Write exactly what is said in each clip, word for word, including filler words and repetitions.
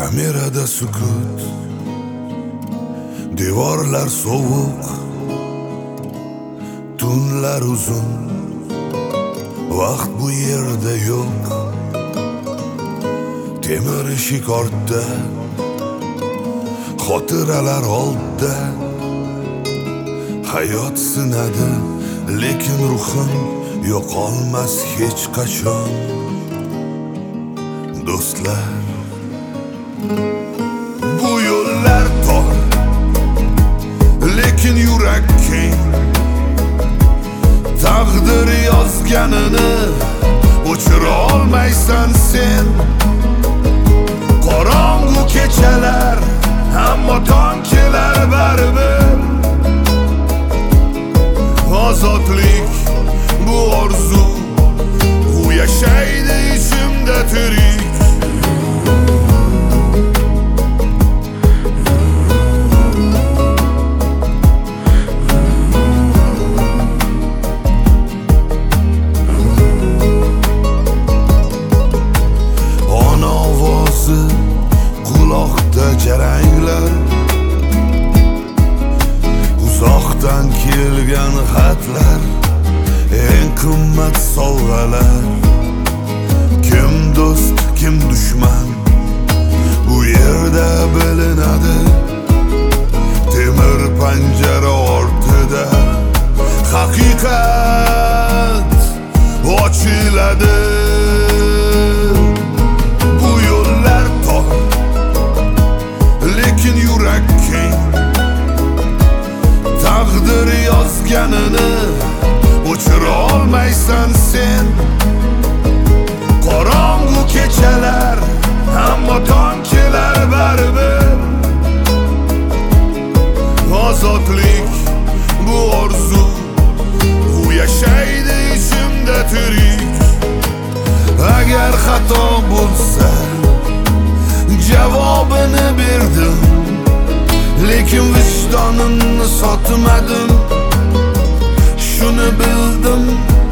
Kamerada sukut, devorlar sovuq, tunlar uzun, vaqt bu yerda yo'q. Temir eshik ortda, xotiralar oldda. Hayot sinadi, lekin ruhim yo'qolmas hech qachon. Do'stlar, bu yo'llar tor, lekin yurak keng. Taqdir yozganini o'chira olmaysan sen. Qorong'u kechalar, ammo tong kelar baribir. Ozodlik bu orzu, u yashaydi ichimda tirik. Jaranglar, uzoqdan kelgan xatlar, eng qimmat sovg'alar. Kim do'st, kim dushman, bu yerda bilinadi. Temir panjara ortida haqiqat ochiladi. Yurak keng, taqdir yozganini o'chira olmaysan sen. Qorong'u kechalar, ammo tong kelar baribir. Ozodlik bu orzu, u yashaydi ichimda tirik. Agar xato bo'lsa, javobini berdim, lekin vijdonimni sotmadim. Shuni bildim,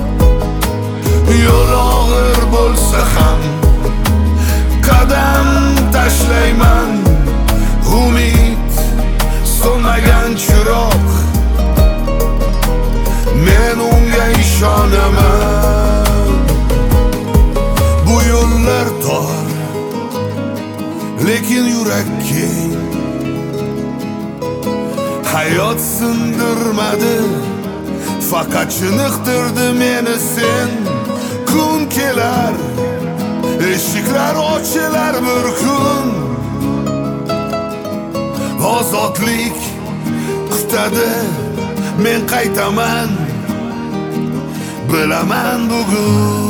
yo'l og'ir bo'lsa ham qadam tashlayman. Umid so'nmagan chiroq, men unga ishonaman. Bu yo'llar tor, lekin yurak keng. Hayot sindirmadi, faqat chiniqtirdi meni sen. Kun kelar, eshiklar ochilar bir kun. Ozodlik kutadi, men qaytaman, bilaman bugun.